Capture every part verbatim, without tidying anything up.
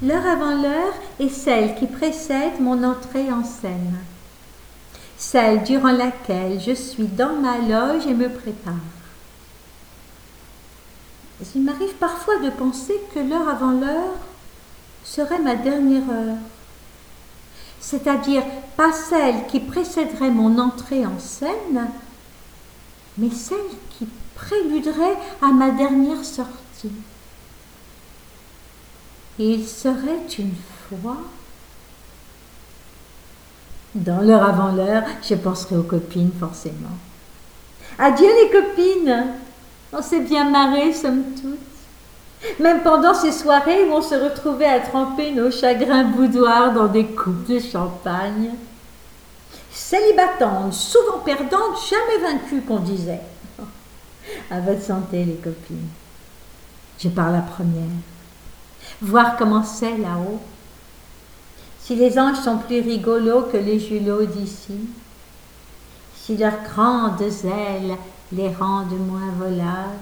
L'heure avant l'heure est celle qui précède mon entrée en scène, celle durant laquelle je suis dans ma loge et me prépare. Il m'arrive parfois de penser que l'heure avant l'heure serait ma dernière heure, c'est-à-dire pas celle qui précéderait mon entrée en scène, mais celle qui préluderait à ma dernière sortie. Il serait une fois, dans l'heure avant l'heure, je penserai aux copines forcément. Adieu les copines, on s'est bien marré somme toute. Même pendant ces soirées où on se retrouvait à tremper nos chagrins boudoirs dans des coupes de champagne. Célibatantes, souvent perdantes, jamais vaincues qu'on disait. À votre santé les copines. Je pars la première. Voir comment c'est là-haut. Si les anges sont plus rigolos que les julots d'ici, si leurs grandes ailes les rendent moins volages.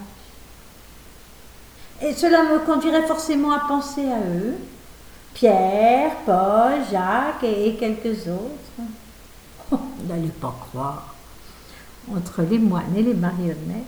Et cela me conduirait forcément à penser à eux, Pierre, Paul, Jacques et quelques autres. Oh, n'allez pas croire, entre les moines et les marionnettes.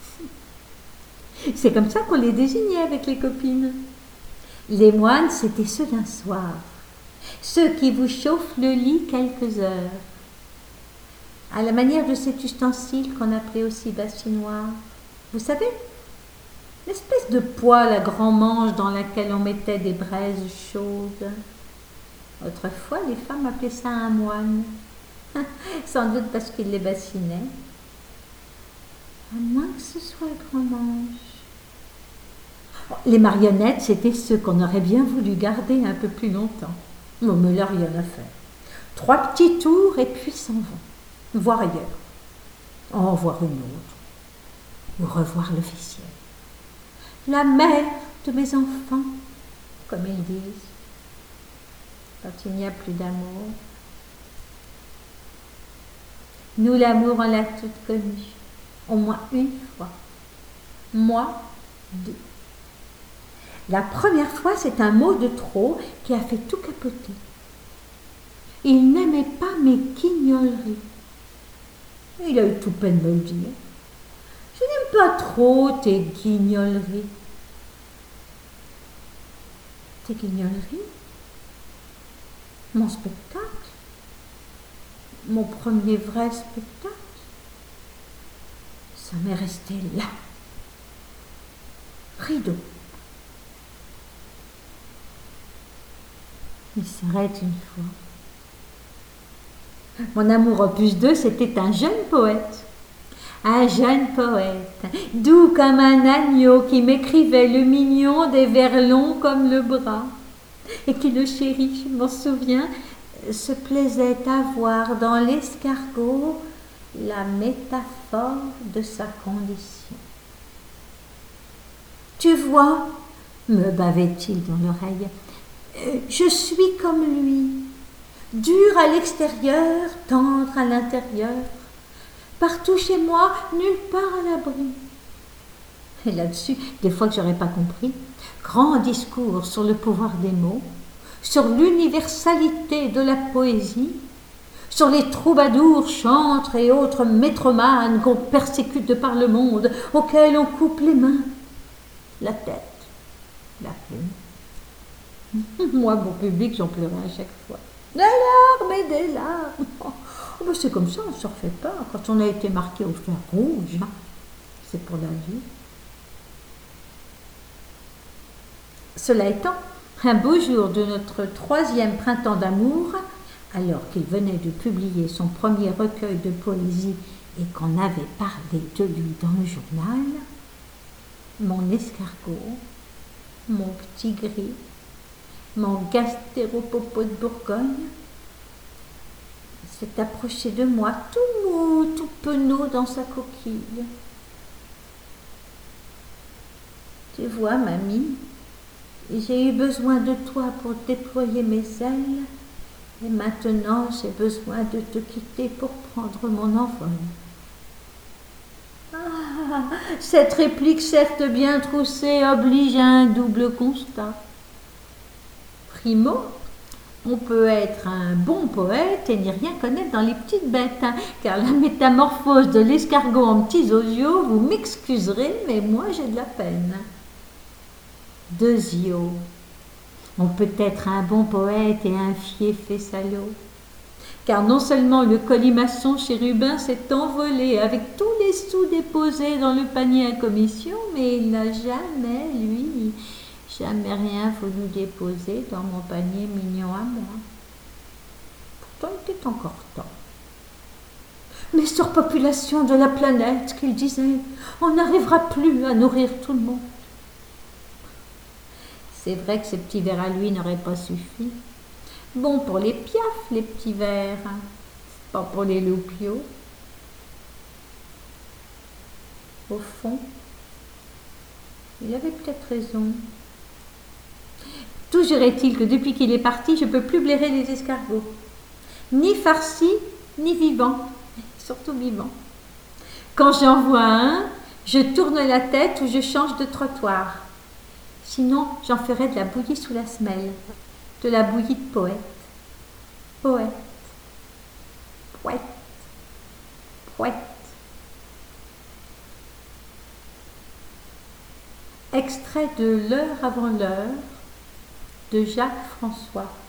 C'est comme ça qu'on les désignait avec les copines. Les moines, c'était ceux d'un soir, ceux qui vous chauffent le lit quelques heures, à la manière de cet ustensile qu'on appelait aussi bassinoire. Vous savez, l'espèce de poêle à grand manche dans laquelle on mettait des braises chaudes. Autrefois, les femmes appelaient ça un moine, sans doute parce qu'ils les bassinaient. À moins que ce soit le grand manche. Les marionnettes, c'était ceux qu'on aurait bien voulu garder un peu plus longtemps. Non, mais là, rien à faire. Trois petits tours et puis s'en vont. Voir ailleurs. En voir une autre. Ou revoir l'officiel. La mère de mes enfants, comme ils disent. Quand il n'y a plus d'amour. Nous, l'amour, on l'a toute connu. Au moins une fois. Moi, deux. La première fois, c'est un mot de trop qui a fait tout capoter. Il n'aimait pas mes guignoleries. Il a eu tout peine de me le dire. Je n'aime pas trop tes guignoleries. Tes guignoleries? Mon spectacle? Mon premier vrai spectacle? Ça m'est resté là. Rideau. Il serait une fois. Mon amour opus deux, c'était un jeune poète. Un jeune poète, doux comme un agneau, qui m'écrivait le mignon des vers longs comme le bras, et qui, le chéri, je m'en souviens, se plaisait à voir dans l'escargot la métaphore de sa condition. Tu vois, me bavait-il dans l'oreille, je suis comme lui, dur à l'extérieur, tendre à l'intérieur, partout chez moi, nulle part à l'abri. Et là-dessus, des fois que j'aurais pas compris, grand discours sur le pouvoir des mots, sur l'universalité de la poésie, sur les troubadours, chantres et autres métromanes qu'on persécute de par le monde, auxquels on coupe les mains, la tête, la plume. Moi, mon public, j'en pleurais à chaque fois. Des larmes et des larmes. Oh, ben c'est comme ça, on ne se refait pas. Quand on a été marqué au fer rouge, c'est pour la vie. Cela étant, un beau jour de notre troisième printemps d'amour, alors qu'il venait de publier son premier recueil de poésie et qu'on avait parlé de lui dans le journal, mon escargot, mon petit gris, mon gastéropopo de Bourgogne, s'est approché de moi, tout mou, tout penaud dans sa coquille. Tu vois, mamie, j'ai eu besoin de toi pour déployer mes ailes, et maintenant j'ai besoin de te quitter pour prendre mon envol. Ah, cette réplique certes bien troussée oblige à un double constat. Primo, on peut être un bon poète et n'y rien connaître dans les petites bêtes, hein, car la métamorphose de l'escargot en petits osios, vous m'excuserez, mais moi j'ai de la peine. Deuxièmement, on peut être un bon poète et un fiefé salaud, car non seulement le colimaçon chérubin s'est envolé avec tous les sous déposés dans le panier à commission, mais il n'a jamais, lui, jamais rien voulu déposer dans mon panier mignon à moi. Pourtant, il était encore temps. Mais surpopulation de la planète, qu'il disait, on n'arrivera plus à nourrir tout le monde. C'est vrai que ces petits vers à lui n'auraient pas suffi. Bon pour les piafs, les petits vers, hein. Pas pour les loupiaux. Au fond, il avait peut-être raison. Toujours est-il que depuis qu'il est parti, je ne peux plus blairer les escargots. Ni farcis, ni vivants. Surtout vivants. Quand j'en vois un, je tourne la tête ou je change de trottoir. Sinon, j'en ferai de la bouillie sous la semelle. De la bouillie de poète. Poète. Poète. Poète. Extrait de L'heure avant l'heure de Jacques François.